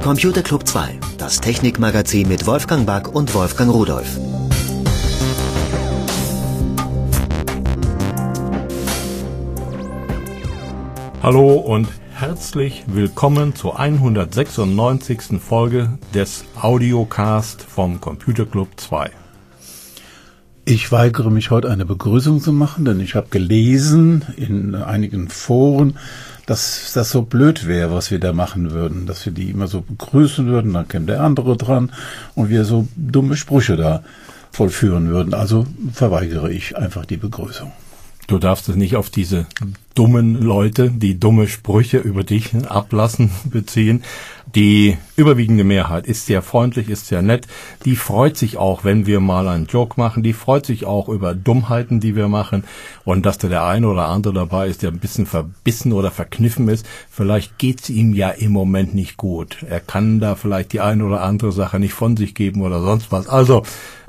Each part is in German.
Computer Club 2, das Technikmagazin mit Wolfgang Back und Wolfgang Rudolph. Hallo und herzlich willkommen zur 196. Folge des Audiocast vom Computer Club 2. Ich weigere mich heute eine Begrüßung zu machen, denn ich habe gelesen in einigen Foren, dass das so blöd wäre, was wir da machen würden, dass wir die immer so begrüßen würden, dann käme der andere dran und wir so dumme Sprüche da vollführen würden. Also verweigere ich einfach die Begrüßung. Du darfst es nicht auf diese dummen Leute, die dumme Sprüche über dich ablassen, beziehen. Die überwiegende Mehrheit ist sehr freundlich, ist sehr nett. Die freut sich auch, wenn wir mal einen Joke machen. Die freut sich auch über Dummheiten, die wir machen. Und dass da der eine oder andere dabei ist, der ein bisschen verbissen oder verkniffen ist, vielleicht geht's ihm ja im Moment nicht gut. Er kann da vielleicht die eine oder andere Sache nicht von sich geben oder sonst was. Also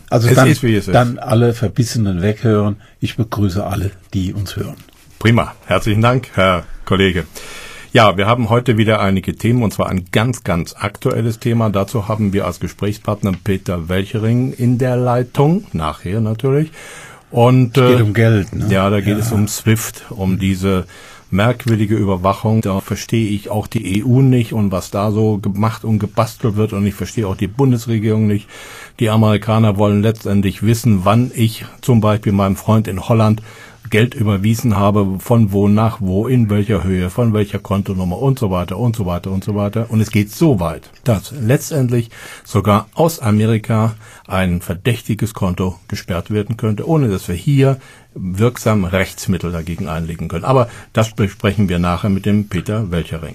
dann alle Verbissenen weghören. Ich begrüße alle, die uns hören. Prima. Herzlichen Dank, Herr Kollege. Ja, wir haben heute wieder einige Themen, und zwar ein ganz, ganz aktuelles Thema. Dazu haben wir als Gesprächspartner Peter Welchering in der Leitung, nachher natürlich. Und es geht um Geld, ne? Ja, da geht es um SWIFT, um diese merkwürdige Überwachung. Da verstehe ich auch die EU nicht und was da so gemacht und gebastelt wird, und ich verstehe auch die Bundesregierung nicht. Die Amerikaner wollen letztendlich wissen, wann ich zum Beispiel meinem Freund in Holland Geld überwiesen habe, von wo nach wo, in welcher Höhe, von welcher Kontonummer und so weiter und so weiter und so weiter. Und es geht so weit, dass letztendlich sogar aus Amerika ein verdächtiges Konto gesperrt werden könnte, ohne dass wir hier wirksam Rechtsmittel dagegen einlegen können. Aber das besprechen wir nachher mit dem Peter Welchering.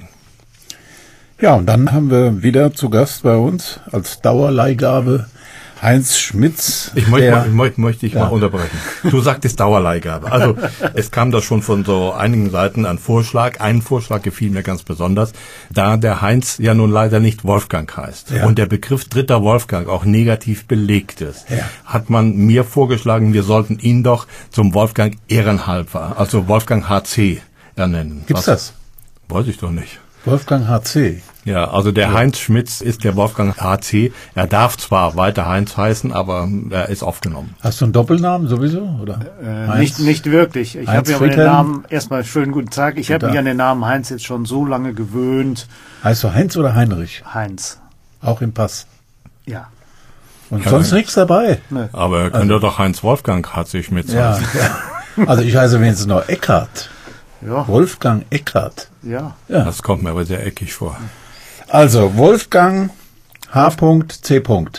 Ja, und dann haben wir wieder zu Gast bei uns als Dauerleihgabe Heinz Schmitz. Ich möchte dich mal unterbrechen. Du sagtest Dauerleihgabe. Also es kam da schon von so einigen Seiten ein Vorschlag. Ein Vorschlag gefiel mir ganz besonders, da der Heinz ja nun leider nicht Wolfgang heißt und der Begriff dritter Wolfgang auch negativ belegt ist, hat man mir vorgeschlagen, wir sollten ihn doch zum Wolfgang ehrenhalber, also Wolfgang HC ernennen. Gibt's das? Weiß ich doch nicht. Wolfgang HC. Ja, also der Heinz Schmitz ist der Wolfgang HC. Er darf zwar weiter Heinz heißen, aber er ist aufgenommen. Hast du einen Doppelnamen sowieso, oder? Nicht wirklich. Ich habe ja den Namen, erstmal schönen guten Tag. Ich habe mich an den Namen Heinz jetzt schon so lange gewöhnt. Heißt du Heinz oder Heinrich? Heinz. Auch im Pass? Ja. Und sonst nichts dabei? Nee. Aber er könnte doch Heinz Wolfgang HC Schmitz heißen. Ja. Also ich heiße wenigstens noch Eckhardt. Ja. Wolfgang Eckhardt. Ja. Das kommt mir aber sehr eckig vor. Also Wolfgang H.C.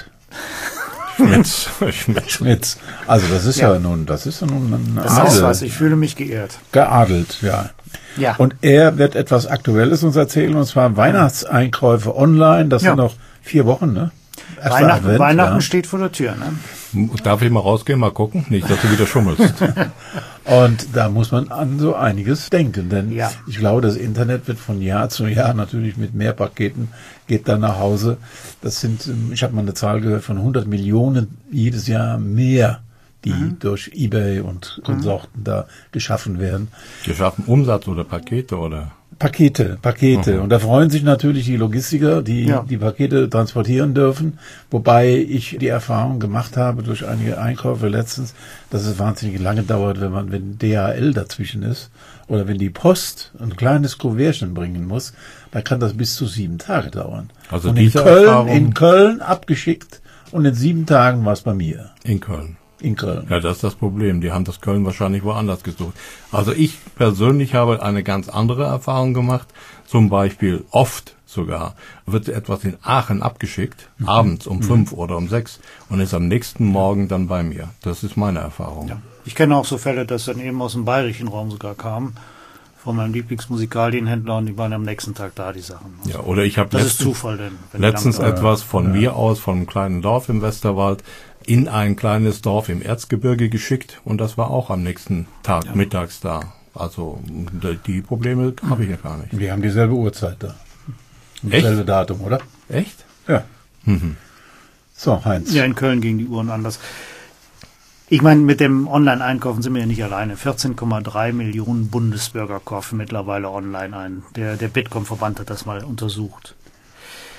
Schmitz. Also das ist ja nun ein das Adel. ist was, ich fühle mich geehrt. Geadelt, ja. Und er wird etwas Aktuelles uns erzählen, und zwar Weihnachtseinkäufe online. Das sind noch 4 Wochen, ne? Weihnachten steht vor der Tür, ne? Darf ich mal rausgehen, mal gucken? Nicht, dass du wieder schummelst. Und da muss man an so einiges denken, denn ich glaube, das Internet wird von Jahr zu Jahr natürlich mit mehr Paketen, geht dann nach Hause. Das sind, ich habe mal eine Zahl gehört, von 100 Millionen jedes Jahr mehr, die durch eBay und Konsorten da geschaffen werden. Geschaffen Umsatz oder Pakete oder? Pakete. Und da freuen sich natürlich die Logistiker, die die Pakete transportieren dürfen. Wobei ich die Erfahrung gemacht habe durch einige Einkäufe letztens, dass es wahnsinnig lange dauert, wenn DHL dazwischen ist oder wenn die Post ein kleines Kuvertchen bringen muss, dann kann das bis zu 7 Tage dauern. Also und in Köln abgeschickt und in 7 Tagen war es bei mir. In Köln. Ja, das ist das Problem. Die haben das Köln wahrscheinlich woanders gesucht. Also ich persönlich habe eine ganz andere Erfahrung gemacht. Zum Beispiel oft sogar wird etwas in Aachen abgeschickt, abends um 5 oder um 6 und ist am nächsten Morgen dann bei mir. Das ist meine Erfahrung. Ja. Ich kenne auch so Fälle, dass dann eben aus dem bayerischen Raum sogar kamen, von meinem Lieblingsmusikalienhändler, und die waren am nächsten Tag da, die Sachen. Also oder ich habe das ist Zufall, denn letztens etwas von mir aus, von einem kleinen Dorf im Westerwald, in ein kleines Dorf im Erzgebirge geschickt, und das war auch am nächsten Tag mittags da. Also die Probleme habe ich ja gar nicht. Wir haben dieselbe Uhrzeit da. Dasselbe Datum, oder? Echt? Ja. So, Heinz. Ja, in Köln gingen die Uhren anders. Ich meine, mit dem Online-Einkaufen sind wir ja nicht alleine. 14,3 Millionen Bundesbürger kaufen mittlerweile online ein. Der Bitkom-Verband hat das mal untersucht.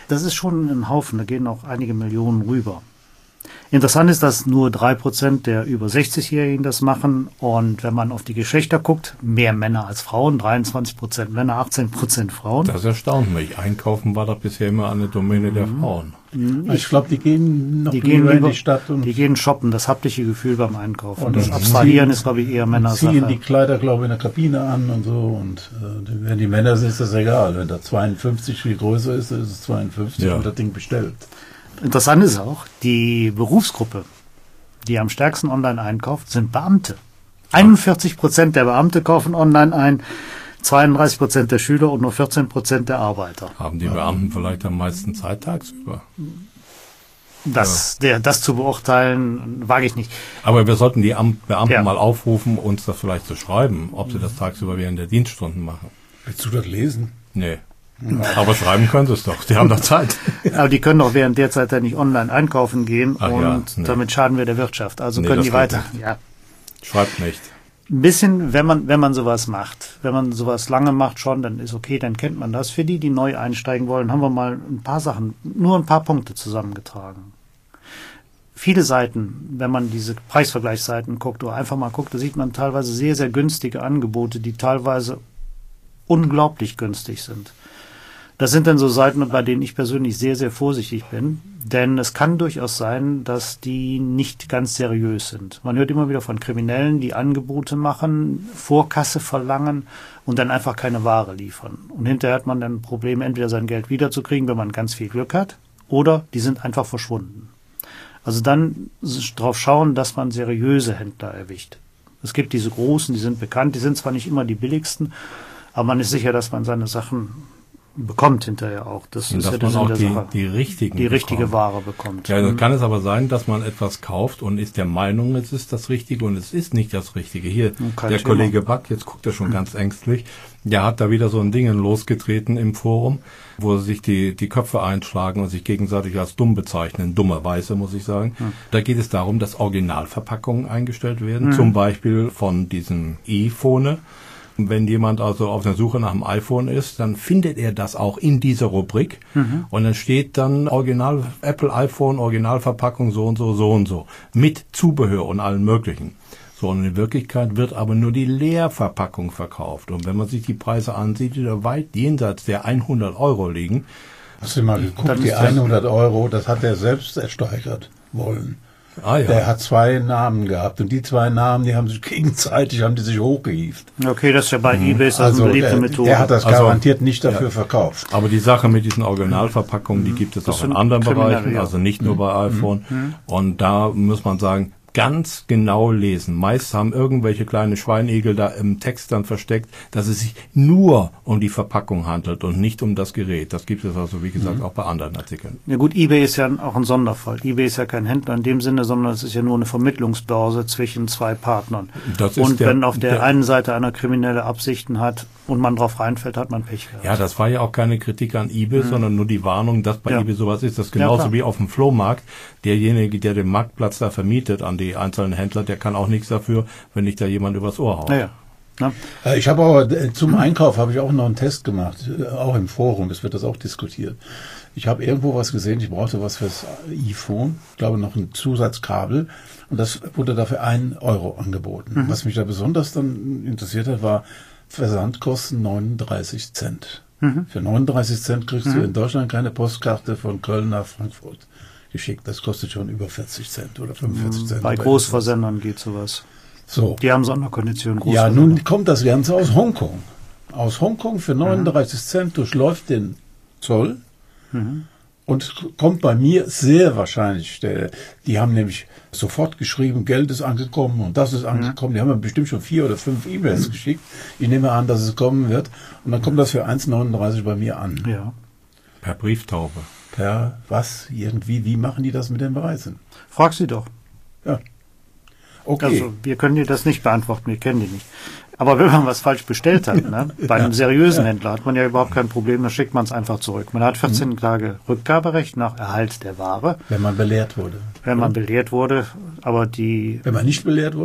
Das ist schon ein Haufen, da gehen auch einige Millionen rüber. Interessant ist, dass nur 3% der über 60-Jährigen das machen. Und wenn man auf die Geschlechter guckt, mehr Männer als Frauen, 23% Männer, 18% Frauen. Das erstaunt mich. Einkaufen war doch bisher immer eine Domäne der Frauen. Ich glaube, die gehen noch lieber in die Stadt. Und die gehen shoppen, das haptische Gefühl beim Einkaufen. Und das Abstrahieren ist, glaube ich, eher Männersache. Ziehen die Kleider, glaube ich, in der Kabine an und so. Und wenn die Männer sind, ist das egal. Wenn da 52 viel größer ist, dann ist es 52 und das Ding bestellt. Interessant ist auch, die Berufsgruppe, die am stärksten online einkauft, sind Beamte. 41% der Beamte kaufen online ein, 32% der Schüler und nur 14% der Arbeiter. Haben die Beamten vielleicht am meisten Zeit tagsüber? Das zu beurteilen, wage ich nicht. Aber wir sollten die Beamten mal aufrufen, uns das vielleicht zu schreiben, ob sie das tagsüber während der Dienststunden machen. Willst du das lesen? Nee. Aber schreiben können sie es doch, die haben doch Zeit. Aber die können doch während der Zeit ja nicht online einkaufen gehen damit schaden wir der Wirtschaft. Also können die weiter. Ja. Schreibt nicht. Ein bisschen, wenn man sowas macht, wenn man sowas lange macht schon, dann ist okay, dann kennt man das. Für die neu einsteigen wollen, haben wir mal ein paar Sachen, nur ein paar Punkte zusammengetragen. Viele Seiten, wenn man diese Preisvergleichsseiten guckt oder einfach mal guckt, da sieht man teilweise sehr, sehr günstige Angebote, die teilweise unglaublich günstig sind. Das sind dann so Seiten, bei denen ich persönlich sehr, sehr vorsichtig bin, denn es kann durchaus sein, dass die nicht ganz seriös sind. Man hört immer wieder von Kriminellen, die Angebote machen, Vorkasse verlangen und dann einfach keine Ware liefern. Und hinterher hat man dann Probleme, entweder sein Geld wiederzukriegen, wenn man ganz viel Glück hat, oder die sind einfach verschwunden. Also dann drauf schauen, dass man seriöse Händler erwischt. Es gibt diese großen, die sind bekannt, die sind zwar nicht immer die billigsten, aber man ist sicher, dass man seine Sachen bekommt hinterher auch. Das und ist dass ja das man auch in der Sache. die richtige Ware bekommt. Ja, dann kann es aber sein, dass man etwas kauft und ist der Meinung, es ist das Richtige und es ist nicht das Richtige. Hier, der Kollege Back, jetzt guckt er schon ganz ängstlich, der hat da wieder so ein Ding losgetreten im Forum, wo sich die Köpfe einschlagen und sich gegenseitig als dumm bezeichnen, dummerweise muss ich sagen. Da geht es darum, dass Originalverpackungen eingestellt werden, zum Beispiel von diesem iPhone. Wenn jemand also auf der Suche nach einem iPhone ist, dann findet er das auch in dieser Rubrik. Und dann steht dann Original Apple iPhone, Originalverpackung so und so, so und so. Mit Zubehör und allem Möglichen. So, und in Wirklichkeit wird aber nur die Leerverpackung verkauft. Und wenn man sich die Preise ansieht, die da weit jenseits der 100 € liegen. Hast du mal geguckt, die 100 €, das hat er selbst ersteigert wollen. Ah, ja. Der hat 2 Namen gehabt und die 2 Namen, die haben sich gegenseitig, hochgehievt. Okay, das ist ja bei eBay eine beliebte Methode. Der hat das garantiert nicht dafür verkauft. Aber die Sache mit diesen Originalverpackungen, die gibt es auch in anderen Bereichen, also nicht nur bei iPhone. Und da muss man sagen, ganz genau lesen. Meist haben irgendwelche kleine Schweinegel da im Text dann versteckt, dass es sich nur um die Verpackung handelt und nicht um das Gerät. Das gibt es also, wie gesagt, auch bei anderen Artikeln. Ja gut, eBay ist ja auch ein Sonderfall. eBay ist ja kein Händler in dem Sinne, sondern es ist ja nur eine Vermittlungsbörse zwischen 2 Partnern. Und wenn auf der einen Seite einer kriminelle Absichten hat und man drauf reinfällt, hat man Pech gehabt. Ja, das war ja auch keine Kritik an eBay, sondern nur die Warnung, dass bei eBay sowas ist. Das ist genauso wie auf dem Flohmarkt. Derjenige, der den Marktplatz da vermietet an die einzelnen Händler, der kann auch nichts dafür, wenn nicht da jemand übers Ohr haut. Ja. Ich habe aber zum Einkauf habe ich auch noch einen Test gemacht, auch im Forum, es wird das auch diskutiert. Ich habe irgendwo was gesehen, ich brauchte was fürs iPhone, ich glaube noch ein Zusatzkabel und das wurde dafür 1 € angeboten. Was mich da besonders dann interessiert hat, war Versandkosten 39 Cent. Für 39 Cent kriegst du in Deutschland keine Postkarte von Köln nach Frankfurt geschickt. Das kostet schon über 40 Cent oder 45 Cent. Bei Großversendern geht sowas. So. Die haben Sonderkonditionen. Ja, nun kommt das Ganze aus Hongkong. Aus Hongkong für 39 Cent durchläuft den Zoll und kommt bei mir sehr wahrscheinlich. Die haben nämlich sofort geschrieben, Geld ist angekommen und das ist angekommen. Die haben mir bestimmt schon 4 oder 5 E-Mails geschickt. Ich nehme an, dass es kommen wird. Und dann kommt das für 1,39 bei mir an. Ja. Per Brieftaube. Per was? Irgendwie? Wie machen die das mit den Preisen? Frag sie doch. Ja. Okay. Also wir können dir das nicht beantworten, wir kennen die nicht. Aber wenn man was falsch bestellt hat, ne, bei einem seriösen Händler hat man ja überhaupt kein Problem, dann schickt man es einfach zurück. Man hat 14 Tage Rückgaberecht nach Erhalt der Ware. Wenn man belehrt wurde. Wenn man belehrt wurde, aber Wenn man nicht belehrt wurde?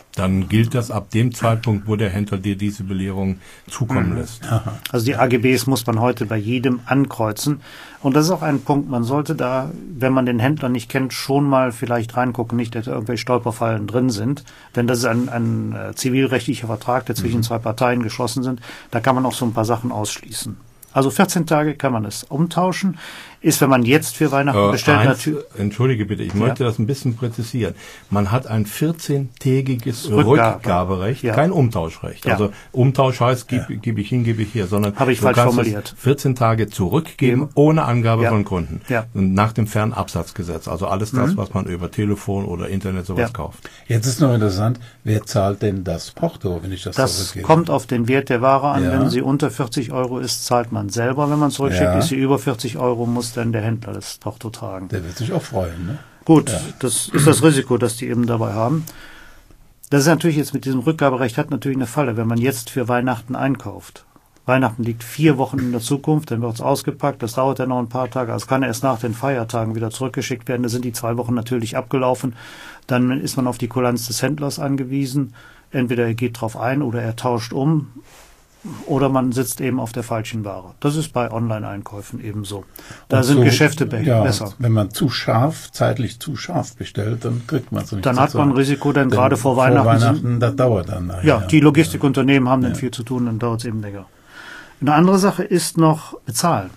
Dann gilt das ab dem Zeitpunkt, wo der Händler dir diese Belehrung zukommen lässt. Also die AGBs muss man heute bei jedem ankreuzen. Und das ist auch ein Punkt, man sollte da, wenn man den Händler nicht kennt, schon mal vielleicht reingucken, nicht, dass da irgendwelche Stolperfallen drin sind. Denn das ist ein zivilrechtlicher Vertrag, der zwischen zwei Parteien geschlossen sind. Da kann man auch so ein paar Sachen ausschließen. Also 14 Tage kann man es umtauschen. Ist, wenn man jetzt für Weihnachten bestellt, natürlich. Entschuldige bitte, ich möchte das ein bisschen präzisieren. Man hat ein 14-tägiges Rückgaberecht, kein Umtauschrecht. Ja. Also Umtausch heißt, gebe ich hin, gebe ich hier, sondern habe ich falsch formuliert. 14 Tage zurückgeben, ohne Angabe von Kunden. Ja. Nach dem Fernabsatzgesetz. Also alles das, was man über Telefon oder Internet sowas kauft. Jetzt ist noch interessant, wer zahlt denn das Porto, wenn ich das zurückgebe? Das kommt auf den Wert der Ware an. Wenn sie unter 40 € ist, zahlt man selber. Wenn man zurückschickt, ist sie über 40 €, muss dann der Händler das Porto tragen. Der wird sich auch freuen, ne? Gut, das ist das Risiko, das die eben dabei haben. Das ist natürlich jetzt mit diesem Rückgaberecht hat natürlich eine Falle, wenn man jetzt für Weihnachten einkauft. Weihnachten liegt 4 Wochen in der Zukunft, dann wird es ausgepackt, das dauert dann noch ein paar Tage, also kann erst nach den Feiertagen wieder zurückgeschickt werden, da sind die 2 Wochen natürlich abgelaufen, dann ist man auf die Kulanz des Händlers angewiesen, entweder er geht drauf ein oder er tauscht um, oder man sitzt eben auf der falschen Ware. Das ist bei Online-Einkäufen ebenso. Da sind Geschäfte besser. Wenn man zeitlich zu scharf bestellt, dann kriegt man es nicht. Dann hat man ein Risiko, denn gerade vor Weihnachten. Das dauert dann. Die Logistikunternehmen haben dann viel zu tun, dann dauert es eben länger. Eine andere Sache ist noch bezahlen.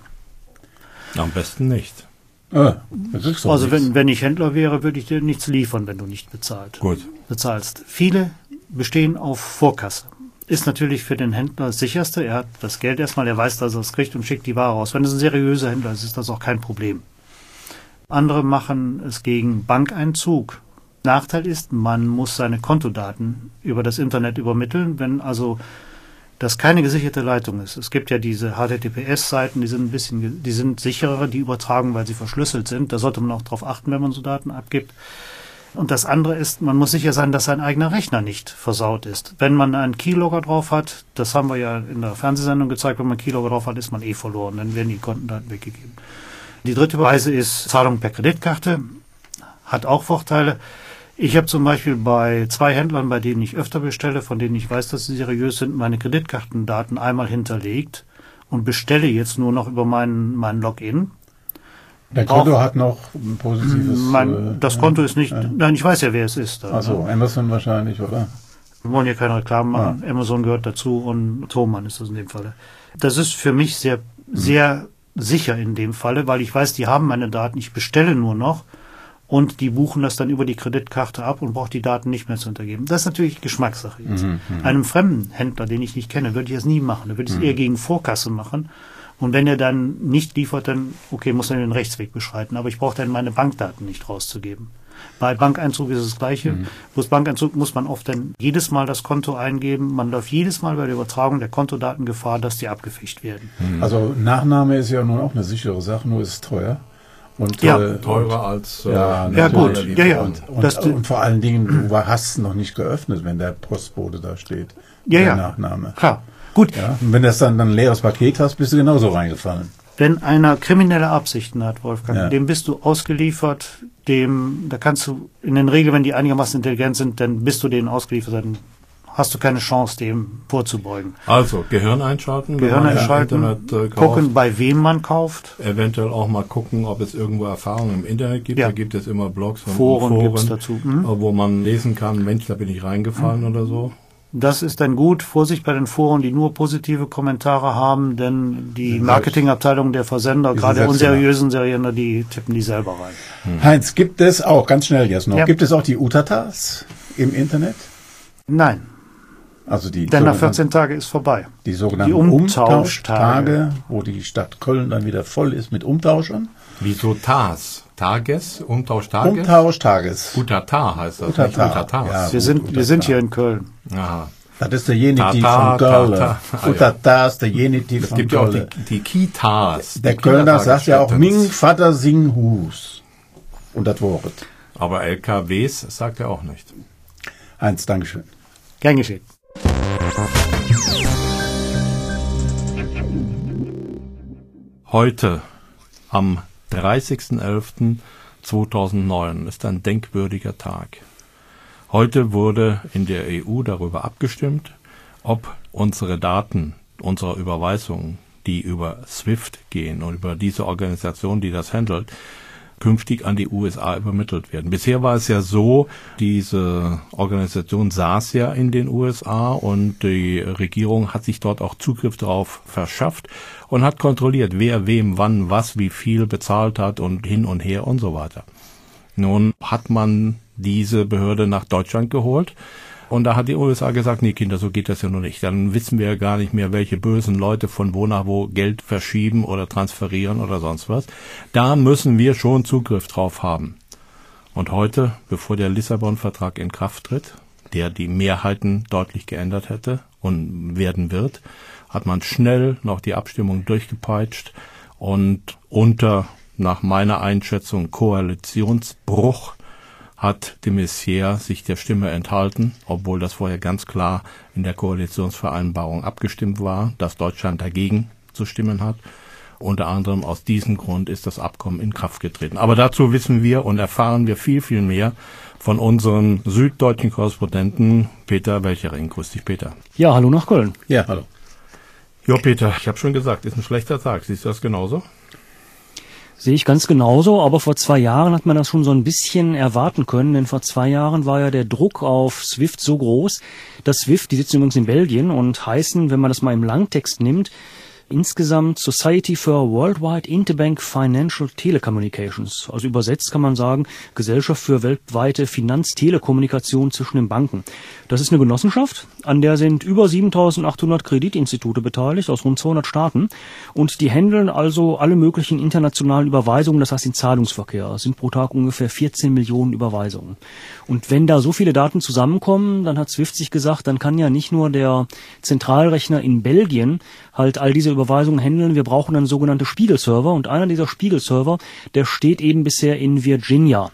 Am besten nicht. Also wenn ich Händler wäre, würde ich dir nichts liefern, wenn du nicht bezahlst. Viele bestehen auf Vorkasse. Ist natürlich für den Händler das sicherste. Er hat das Geld erstmal, er weiß, dass er es kriegt und schickt die Ware raus. Wenn es ein seriöser Händler ist, ist das auch kein Problem. Andere machen es gegen Bankeinzug. Nachteil ist, man muss seine Kontodaten über das Internet übermitteln, wenn also das keine gesicherte Leitung ist. Es gibt ja diese HTTPS-Seiten, die sind sicherer, die übertragen, weil sie verschlüsselt sind. Da sollte man auch darauf achten, wenn man so Daten abgibt. Und das andere ist, man muss sicher sein, dass sein eigener Rechner nicht versaut ist. Wenn man einen Keylogger drauf hat, das haben wir ja in der Fernsehsendung gezeigt, wenn man einen Keylogger drauf hat, ist man verloren, dann werden die Kontendaten weggegeben. Die dritte Weise ist Zahlung per Kreditkarte, hat auch Vorteile. Ich habe zum Beispiel bei 2 Händlern, bei denen ich öfter bestelle, von denen ich weiß, dass sie seriös sind, meine Kreditkartendaten einmal hinterlegt und bestelle jetzt nur noch über meinen Login. Der Konto hat noch ein positives... Das Konto ist nicht... Nein, ich weiß ja, wer es ist. Also Amazon wahrscheinlich, oder? Wir wollen ja keine Reklame machen. Amazon gehört dazu und Thomann ist das in dem Falle. Das ist für mich sehr, sehr sicher in dem Falle, weil ich weiß, die haben meine Daten, ich bestelle nur noch und die buchen das dann über die Kreditkarte ab und braucht die Daten nicht mehr zu hintergeben. Das ist natürlich Geschmackssache jetzt. Einem fremden Händler, den ich nicht kenne, würde ich das nie machen. Da würde ich es eher gegen Vorkasse machen. Und wenn er dann nicht liefert, dann, muss er den Rechtsweg beschreiten. Aber ich brauche dann meine Bankdaten nicht rauszugeben. Bei Bankeinzug ist es das Gleiche. Bloß Bankeinzug muss man oft dann jedes Mal das Konto eingeben. Man läuft jedes Mal bei der Übertragung der Kontodaten Gefahr, dass die abgefischt werden. Also Nachname ist ja nun auch eine sichere Sache, nur ist es teuer. Und, teurer als... Und vor allen Dingen, du hast es noch nicht geöffnet, wenn der Postbote da steht. Der Nachname. Klar. Gut. Ja, und wenn das dann ein leeres Paket hast, bist du genauso reingefallen. Wenn einer kriminelle Absichten hat, Wolfgang, dem bist du ausgeliefert, da kannst du, in den Regeln, wenn die einigermaßen intelligent sind, dann bist du denen ausgeliefert, dann hast du keine Chance, dem vorzubeugen. Also, Gehirn einschalten, gucken, bei wem man kauft. Eventuell auch mal gucken, ob es irgendwo Erfahrungen im Internet gibt. Da gibt es immer Blogs und Foren gibt's dazu. Wo man lesen kann, Mensch, da bin ich reingefallen oder so. Das ist dann gut. Vorsicht bei den Foren, die nur positive Kommentare haben, denn die Marketingabteilung der Versender, gerade unseriösen Seriender, die tippen die selber rein. Heinz, gibt es auch, ganz schnell jetzt noch, gibt es auch die Utatas im Internet? Nein. Also denn nach 14 Tage ist vorbei. Die sogenannten Umtauschtage, wo die Stadt Köln dann wieder voll ist mit Umtauschern. Wieso TAS? Umtauschtages? Umtauschtages. Utata heißt das. Utata. Ja, wir sind hier in Köln. Aha. Das ist der Genitiv von Köln. Utata ist der Genitiv von Köln. Es gibt ja auch die Kitas. Der Kölner sagt ja auch Ming Vater Sing Hus. Und das Wort. Aber LKWs sagt er auch nicht. Heinz, Dankeschön. Gern geschehen. Heute, am 30.11.2009, ist ein denkwürdiger Tag. Heute wurde in der EU darüber abgestimmt, ob unsere Daten, unsere Überweisungen, die über SWIFT gehen und über diese Organisation, die das handelt, künftig an die USA übermittelt werden. Bisher war es ja so, diese Organisation saß ja in den USA und die Regierung hat sich dort auch Zugriff darauf verschafft und hat kontrolliert, wer wem wann was wie viel bezahlt hat und hin und her und so weiter. Nun hat man diese Behörde nach Deutschland geholt. Und da hat die USA gesagt, nee Kinder, so geht das ja nur nicht. Dann wissen wir ja gar nicht mehr, welche bösen Leute von wo nach wo Geld verschieben oder transferieren oder sonst was. Da müssen wir schon Zugriff drauf haben. Und heute, bevor der Lissabon-Vertrag in Kraft tritt, der die Mehrheiten deutlich geändert hätte und werden wird, hat man schnell noch die Abstimmung durchgepeitscht und unter, nach meiner Einschätzung, Koalitionsbruch hat de Maizière sich der Stimme enthalten, obwohl das vorher ganz klar in der Koalitionsvereinbarung abgestimmt war, dass Deutschland dagegen zu stimmen hat. Unter anderem aus diesem Grund ist das Abkommen in Kraft getreten. Aber dazu wissen wir und erfahren wir viel, viel mehr von unserem süddeutschen Korrespondenten Peter Welchering. Grüß dich, Peter. Ja, hallo nach Köln. Ja, hallo. Jo, Peter, ich habe schon gesagt, ist ein schlechter Tag. Siehst du das genauso? Sehe ich ganz genauso, aber vor 2 Jahren hat man das schon so ein bisschen erwarten können, denn vor 2 Jahren war ja der Druck auf SWIFT so groß, dass SWIFT, die sitzen übrigens in Belgien und heißen, wenn man das mal im Langtext nimmt, insgesamt Society for Worldwide Interbank Financial Telecommunications. Also übersetzt kann man sagen, Gesellschaft für weltweite Finanztelekommunikation zwischen den Banken. Das ist eine Genossenschaft, an der sind über 7.800 Kreditinstitute beteiligt aus rund 200 Staaten und die handeln also alle möglichen internationalen Überweisungen, das heißt den Zahlungsverkehr. Es sind pro Tag ungefähr 14 Millionen Überweisungen. Und wenn da so viele Daten zusammenkommen, dann hat SWIFT sich gesagt, dann kann ja nicht nur der Zentralrechner in Belgien halt all diese Überweisungen handeln, wir brauchen dann sogenannte Spiegelserver und einer dieser Spiegelserver, der steht eben bisher in Virginia.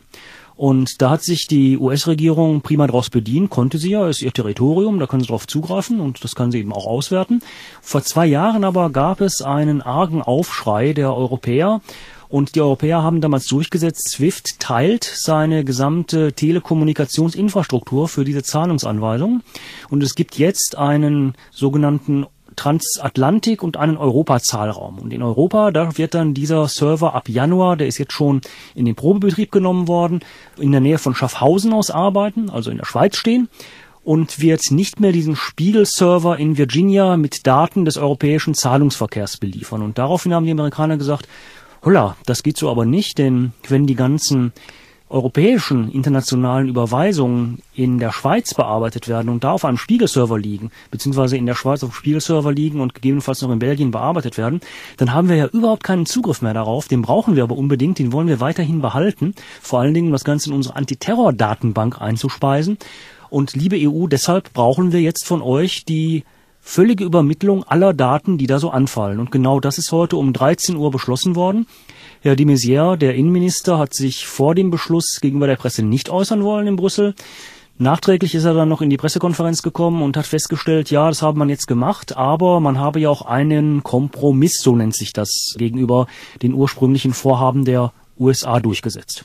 Und da hat sich die US-Regierung prima draus bedient, konnte sie ja, ist ihr Territorium, da kann sie drauf zugreifen und das kann sie eben auch auswerten. Vor 2 Jahren aber gab es einen argen Aufschrei der Europäer und die Europäer haben damals durchgesetzt, SWIFT teilt seine gesamte Telekommunikationsinfrastruktur für diese Zahlungsanweisung und es gibt jetzt einen sogenannten Transatlantik und einen Europa-Zahlraum. Und in Europa, da wird dann dieser Server ab Januar, der ist jetzt schon in den Probebetrieb genommen worden, in der Nähe von Schaffhausen aus arbeiten, also in der Schweiz stehen, und wird nicht mehr diesen Spiegelserver in Virginia mit Daten des europäischen Zahlungsverkehrs beliefern. Und daraufhin haben die Amerikaner gesagt, holla, das geht so aber nicht, denn wenn die ganzen europäischen internationalen Überweisungen in der Schweiz bearbeitet werden und da auf einem Spiegelserver liegen, beziehungsweise in der Schweiz auf dem Spiegelserver liegen und gegebenenfalls noch in Belgien bearbeitet werden, dann haben wir ja überhaupt keinen Zugriff mehr darauf. Den brauchen wir aber unbedingt, den wollen wir weiterhin behalten, vor allen Dingen um das Ganze in unsere Antiterror-Datenbank einzuspeisen. Und liebe EU, deshalb brauchen wir jetzt von euch die völlige Übermittlung aller Daten, die da so anfallen. Und genau das ist heute um 13 Uhr beschlossen worden. Herr de Maizière, der Innenminister, hat sich vor dem Beschluss gegenüber der Presse nicht äußern wollen in Brüssel. Nachträglich ist er dann noch in die Pressekonferenz gekommen und hat festgestellt, ja, das habe man jetzt gemacht, aber man habe ja auch einen Kompromiss, so nennt sich das, gegenüber den ursprünglichen Vorhaben der USA durchgesetzt.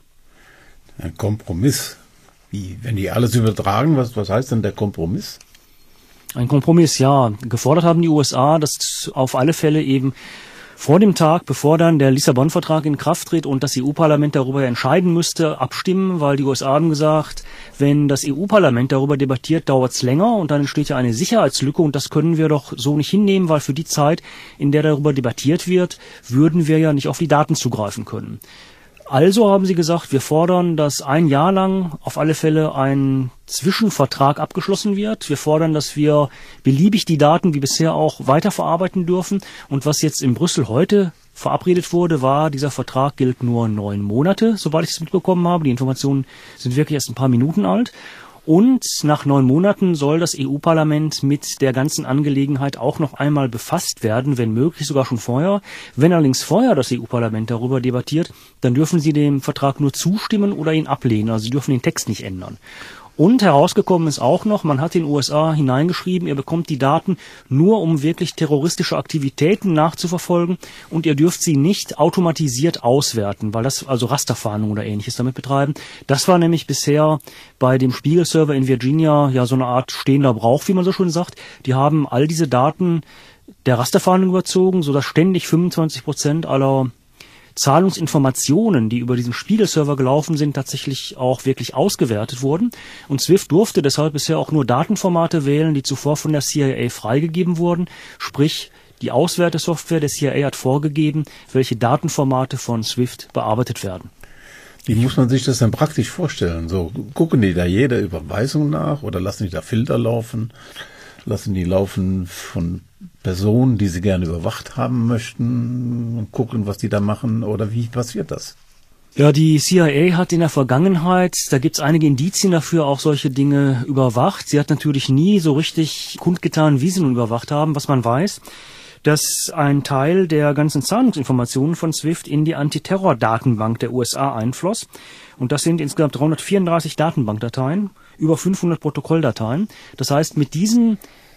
Ein Kompromiss? Wie, wenn die alles übertragen, was heißt denn der Kompromiss? Ein Kompromiss, ja. Gefordert haben die USA, dass auf alle Fälle eben vor dem Tag, bevor dann der Lissabon-Vertrag in Kraft tritt und das EU-Parlament darüber entscheiden müsste, abstimmen, weil die USA haben gesagt, wenn das EU-Parlament darüber debattiert, dauert es länger und dann entsteht ja eine Sicherheitslücke und das können wir doch so nicht hinnehmen, weil für die Zeit, in der darüber debattiert wird, würden wir ja nicht auf die Daten zugreifen können. Also haben sie gesagt, wir fordern, dass 1 Jahr lang auf alle Fälle ein Zwischenvertrag abgeschlossen wird. Wir fordern, dass wir beliebig die Daten wie bisher auch weiterverarbeiten dürfen. Und was jetzt in Brüssel heute verabredet wurde, war, dieser Vertrag gilt nur 9 Monate, soweit ich es mitbekommen habe. Die Informationen sind wirklich erst ein paar Minuten alt. Und nach 9 Monaten soll das EU-Parlament mit der ganzen Angelegenheit auch noch einmal befasst werden, wenn möglich sogar schon vorher. Wenn allerdings vorher das EU-Parlament darüber debattiert, dann dürfen sie dem Vertrag nur zustimmen oder ihn ablehnen. Also sie dürfen den Text nicht ändern. Und herausgekommen ist auch noch, man hat den USA hineingeschrieben, ihr bekommt die Daten nur, um wirklich terroristische Aktivitäten nachzuverfolgen und ihr dürft sie nicht automatisiert auswerten, weil das also Rasterfahndung oder Ähnliches damit betreiben. Das war nämlich bisher bei dem Spiegel-Server in Virginia ja so eine Art stehender Brauch, wie man so schön sagt. Die haben all diese Daten der Rasterfahndung überzogen, sodass ständig 25% aller Zahlungsinformationen, die über diesen Spiegel-Server gelaufen sind, tatsächlich auch wirklich ausgewertet wurden. Und SWIFT durfte deshalb bisher auch nur Datenformate wählen, die zuvor von der CIA freigegeben wurden. Sprich, die Auswertesoftware der CIA hat vorgegeben, welche Datenformate von SWIFT bearbeitet werden. Wie muss man sich das denn praktisch vorstellen? So, gucken die da jede Überweisung nach oder lassen die da Filter laufen? Lassen die laufen von Personen, die sie gerne überwacht haben möchten und gucken, was die da machen, oder wie passiert das? Ja, die CIA hat in der Vergangenheit, da gibt's einige Indizien dafür, auch solche Dinge überwacht. Sie hat natürlich nie so richtig kundgetan, wie sie nun überwacht haben. Was man weiß, dass ein Teil der ganzen Zahlungsinformationen von SWIFT in die Antiterror-Datenbank der USA einfloss. Und das sind insgesamt 334 Datenbankdateien, über 500 Protokolldateien. Das heißt, mit diesen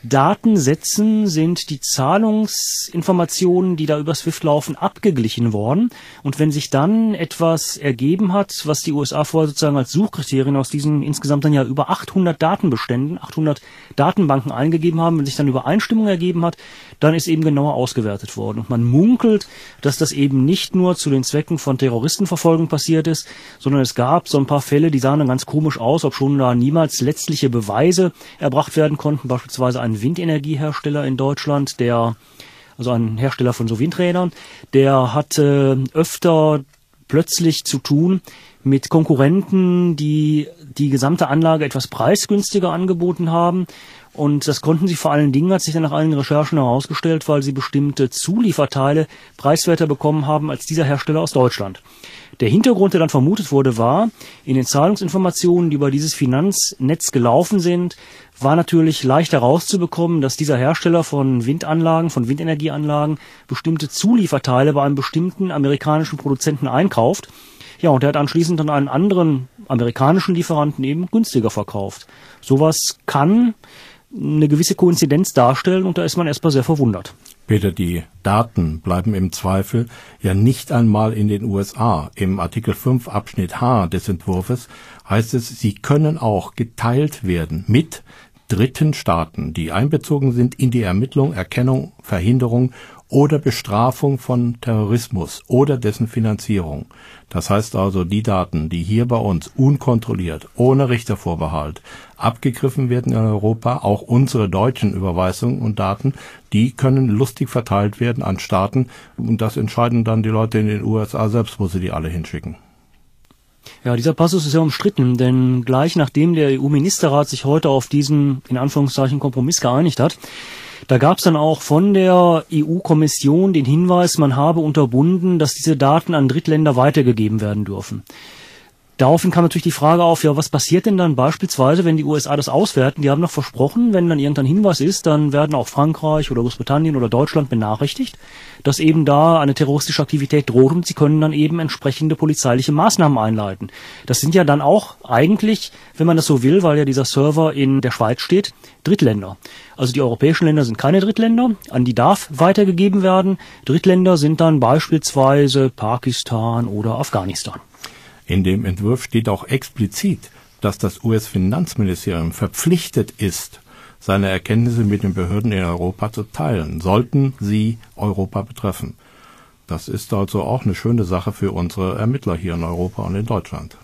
Datensätzen sind die Zahlungsinformationen, die da über SWIFT laufen, abgeglichen worden. Und wenn sich dann etwas ergeben hat, was die USA vorher sozusagen als Suchkriterien aus diesen insgesamt dann ja über 800 Datenbeständen, 800 Datenbanken eingegeben haben, wenn sich dann Übereinstimmung ergeben hat, dann ist eben genauer ausgewertet worden. Und man munkelt, dass das eben nicht nur zu den Zwecken von Terroristenverfolgung passiert ist, sondern es gab so ein paar Fälle, die sahen dann ganz komisch aus, ob schon da niemals letztliche Beweise erbracht werden konnten, beispielsweise ein Windenergiehersteller in Deutschland, also ein Hersteller von so Windrädern, der hatte öfter plötzlich zu tun mit Konkurrenten, die die gesamte Anlage etwas preisgünstiger angeboten haben. Und das konnten sie vor allen Dingen, hat sich dann nach allen Recherchen herausgestellt, weil sie bestimmte Zulieferteile preiswerter bekommen haben als dieser Hersteller aus Deutschland. Der Hintergrund, der dann vermutet wurde, war, in den Zahlungsinformationen, die über dieses Finanznetz gelaufen sind, war natürlich leicht herauszubekommen, dass dieser Hersteller von Windanlagen, von Windenergieanlagen, bestimmte Zulieferteile bei einem bestimmten amerikanischen Produzenten einkauft. Ja, und er hat anschließend dann einen anderen amerikanischen Lieferanten eben günstiger verkauft. Sowas kann eine gewisse Koinzidenz darstellen und da ist man erstmal sehr verwundert. Peter, die Daten bleiben im Zweifel ja nicht einmal in den USA. Im Artikel 5 Abschnitt H des Entwurfs heißt es, sie können auch geteilt werden mit dritten Staaten, die einbezogen sind in die Ermittlung, Erkennung, Verhinderung oder Bestrafung von Terrorismus oder dessen Finanzierung. Das heißt also, die Daten, die hier bei uns unkontrolliert, ohne Richtervorbehalt abgegriffen werden in Europa, auch unsere deutschen Überweisungen und Daten, die können lustig verteilt werden an Staaten und das entscheiden dann die Leute in den USA selbst, wo sie die alle hinschicken. Ja, dieser Passus ist ja umstritten, denn gleich nachdem der EU-Ministerrat sich heute auf diesen, in Anführungszeichen, Kompromiss geeinigt hat, da gab es dann auch von der EU-Kommission den Hinweis, man habe unterbunden, dass diese Daten an Drittländer weitergegeben werden dürfen. Daraufhin kam natürlich die Frage auf, ja, was passiert denn dann beispielsweise, wenn die USA das auswerten? Die haben noch versprochen, wenn dann irgendein Hinweis ist, dann werden auch Frankreich oder Großbritannien oder Deutschland benachrichtigt, dass eben da eine terroristische Aktivität droht und sie können dann eben entsprechende polizeiliche Maßnahmen einleiten. Das sind ja dann auch eigentlich, wenn man das so will, weil ja dieser Server in der Schweiz steht, Drittländer. Also die europäischen Länder sind keine Drittländer, an die darf weitergegeben werden. Drittländer sind dann beispielsweise Pakistan oder Afghanistan. In dem Entwurf steht auch explizit, dass das US-Finanzministerium verpflichtet ist, seine Erkenntnisse mit den Behörden in Europa zu teilen, sollten sie Europa betreffen. Das ist also auch eine schöne Sache für unsere Ermittler hier in Europa und in Deutschland.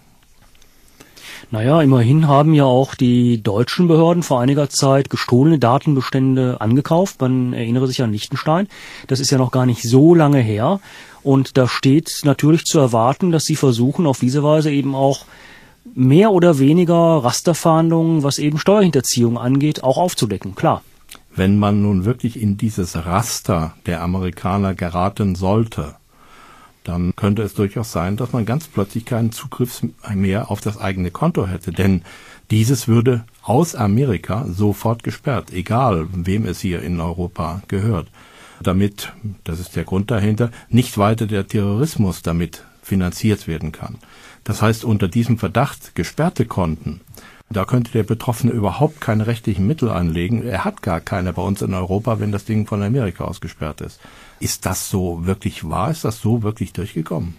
Naja, immerhin haben ja auch die deutschen Behörden vor einiger Zeit gestohlene Datenbestände angekauft. Man erinnere sich an Liechtenstein. Das ist ja noch gar nicht so lange her. Und da steht natürlich zu erwarten, dass sie versuchen, auf diese Weise eben auch mehr oder weniger Rasterfahndungen, was eben Steuerhinterziehung angeht, auch aufzudecken. Klar. Wenn man nun wirklich in dieses Raster der Amerikaner geraten sollte, dann könnte es durchaus sein, dass man ganz plötzlich keinen Zugriff mehr auf das eigene Konto hätte. Denn dieses würde aus Amerika sofort gesperrt, egal wem es hier in Europa gehört. Damit, das ist der Grund dahinter, nicht weiter der Terrorismus damit finanziert werden kann. Das heißt, unter diesem Verdacht gesperrte Konten Da könnte der Betroffene überhaupt keine rechtlichen Mittel einlegen. Er hat gar keine bei uns in Europa, wenn das Ding von Amerika ausgesperrt ist. Ist das so wirklich wahr? Ist das so wirklich durchgekommen?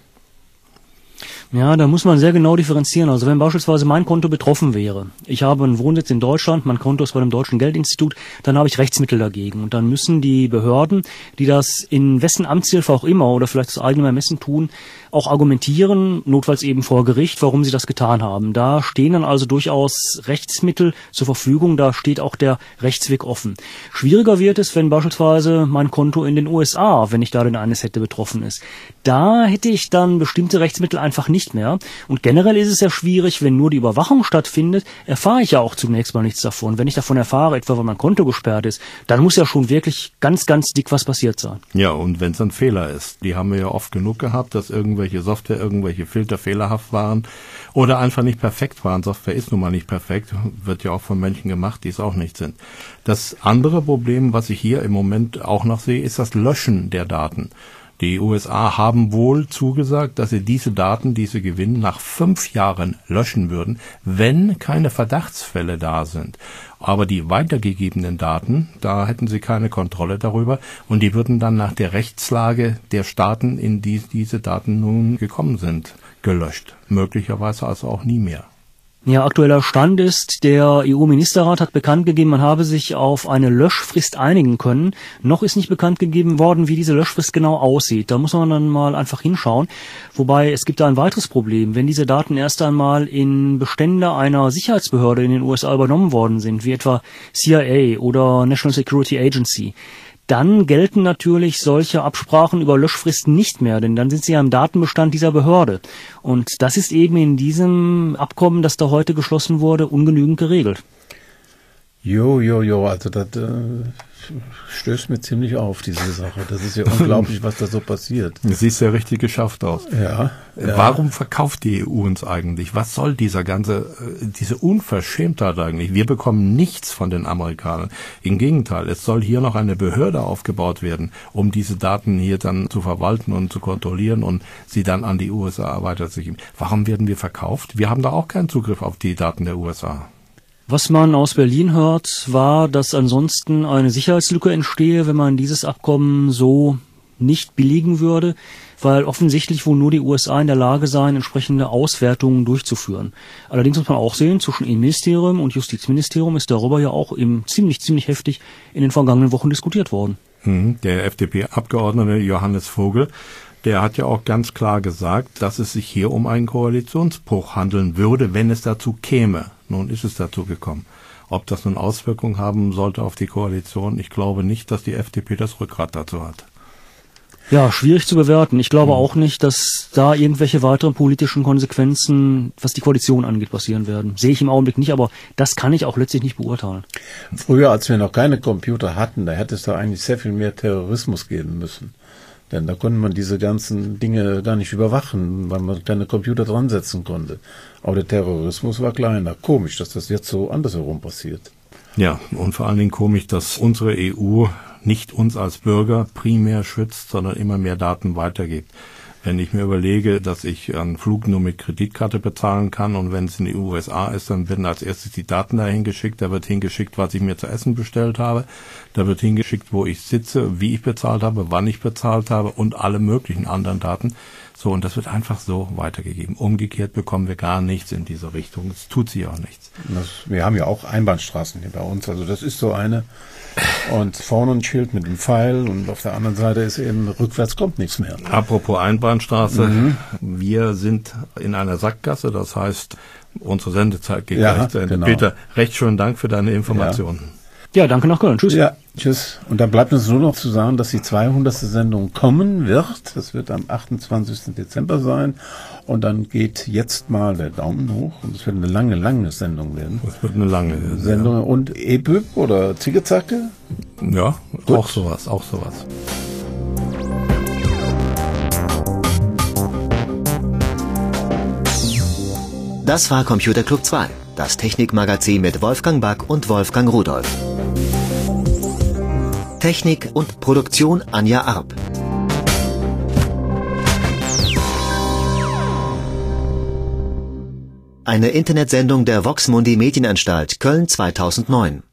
Ja, da muss man sehr genau differenzieren. Also wenn beispielsweise mein Konto betroffen wäre, ich habe einen Wohnsitz in Deutschland, mein Konto ist bei dem Deutschen Geldinstitut, dann habe ich Rechtsmittel dagegen. Und dann müssen die Behörden, die das in wessen Amtshilfe auch immer oder vielleicht aus eigenem Ermessen tun, auch argumentieren, notfalls eben vor Gericht, warum sie das getan haben. Da stehen dann also durchaus Rechtsmittel zur Verfügung, da steht auch der Rechtsweg offen. Schwieriger wird es, wenn beispielsweise mein Konto in den USA, wenn ich da denn eines hätte, betroffen ist. Da hätte ich dann bestimmte Rechtsmittel einfach nicht mehr. Und generell ist es ja schwierig, wenn nur die Überwachung stattfindet, erfahre ich ja auch zunächst mal nichts davon. Wenn ich davon erfahre, etwa weil mein Konto gesperrt ist, dann muss ja schon wirklich ganz, ganz dick was passiert sein. Ja, und wenn es ein Fehler ist, die haben wir ja oft genug gehabt, dass irgendwelche Software, irgendwelche Filter fehlerhaft waren oder einfach nicht perfekt waren. Software ist nun mal nicht perfekt, wird ja auch von Menschen gemacht, die es auch nicht sind. Das andere Problem, was ich hier im Moment auch noch sehe, ist das Löschen der Daten. Die USA haben wohl zugesagt, dass sie diese Daten, die sie gewinnen, nach 5 Jahren löschen würden, wenn keine Verdachtsfälle da sind. Aber die weitergegebenen Daten, da hätten sie keine Kontrolle darüber und die würden dann nach der Rechtslage der Staaten, in die diese Daten nun gekommen sind, gelöscht. Möglicherweise also auch nie mehr. Ja, aktueller Stand ist, der EU-Ministerrat hat bekannt gegeben, man habe sich auf eine Löschfrist einigen können. Noch ist nicht bekannt gegeben worden, wie diese Löschfrist genau aussieht. Da muss man dann mal einfach hinschauen. Wobei, es gibt da ein weiteres Problem. Wenn diese Daten erst einmal in Bestände einer Sicherheitsbehörde in den USA übernommen worden sind, wie etwa CIA oder National Security Agency, dann gelten natürlich solche Absprachen über Löschfristen nicht mehr, denn dann sind sie ja im Datenbestand dieser Behörde. Und das ist eben in diesem Abkommen, das da heute geschlossen wurde, ungenügend geregelt. Also das stößt mir ziemlich auf, diese Sache. Das ist ja unglaublich, was da so passiert. Das sieht ja richtig geschafft aus. Ja. Warum verkauft die EU uns eigentlich? Was soll diese Unverschämtheit eigentlich? Wir bekommen nichts von den Amerikanern. Im Gegenteil, es soll hier noch eine Behörde aufgebaut werden, um diese Daten hier dann zu verwalten und zu kontrollieren und sie dann an die USA weiterzugeben. Warum werden wir verkauft? Wir haben da auch keinen Zugriff auf die Daten der USA. Was man aus Berlin hört, war, dass ansonsten eine Sicherheitslücke entstehe, wenn man dieses Abkommen so nicht billigen würde, weil offensichtlich wohl nur die USA in der Lage seien, entsprechende Auswertungen durchzuführen. Allerdings muss man auch sehen, zwischen Innenministerium und Justizministerium ist darüber ja auch ziemlich heftig in den vergangenen Wochen diskutiert worden. Der FDP-Abgeordnete Johannes Vogel, der hat ja auch ganz klar gesagt, dass es sich hier um einen Koalitionsbruch handeln würde, wenn es dazu käme. Nun ist es dazu gekommen. Ob das nun Auswirkungen haben sollte auf die Koalition, ich glaube nicht, dass die FDP das Rückgrat dazu hat. Ja, schwierig zu bewerten. Ich glaube auch nicht, dass da irgendwelche weiteren politischen Konsequenzen, was die Koalition angeht, passieren werden. Sehe ich im Augenblick nicht, aber das kann ich auch letztlich nicht beurteilen. Früher, als wir noch keine Computer hatten, da hätte es da eigentlich sehr viel mehr Terrorismus geben müssen. Denn da konnte man diese ganzen Dinge gar nicht überwachen, weil man keine Computer dran setzen konnte. Aber der Terrorismus war kleiner. Komisch, dass das jetzt so andersherum passiert. Ja, und vor allen Dingen komisch, dass unsere EU nicht uns als Bürger primär schützt, sondern immer mehr Daten weitergibt. Wenn ich mir überlege, dass ich einen Flug nur mit Kreditkarte bezahlen kann und wenn es in die USA ist, dann werden als erstes die Daten dahin geschickt. Da wird hingeschickt, was ich mir zu essen bestellt habe. Da wird hingeschickt, wo ich sitze, wie ich bezahlt habe, wann ich bezahlt habe und alle möglichen anderen Daten. So, und das wird einfach so weitergegeben. Umgekehrt bekommen wir gar nichts in dieser Richtung. Es tut sich auch nichts. Wir haben ja auch Einbahnstraßen hier bei uns. Also das ist so eine. Und vorne ein Schild mit dem Pfeil und auf der anderen Seite ist eben rückwärts kommt nichts mehr. Apropos Einbahnstraße, wir sind in einer Sackgasse, das heißt, unsere Sendezeit geht gleich zu Ende. Genau. Peter, recht schönen Dank für deine Informationen. Ja, danke nach Köln. Tschüss. Ja, tschüss. Und dann bleibt uns nur noch zu sagen, dass die 200. Sendung kommen wird. Das wird am 28. Dezember sein. Und dann geht jetzt mal der Daumen hoch. Und es wird eine lange Sendung werden. Es wird eine lange Sendung. Ja. Und EBÜB oder Zicke-Zacke? Ja, gut. Auch sowas. Das war Computer Club 2, das Technikmagazin mit Wolfgang Back und Wolfgang Rudolf. Technik und Produktion Anja Arp. Eine Internetsendung der Vox Mundi Medienanstalt Köln 2009.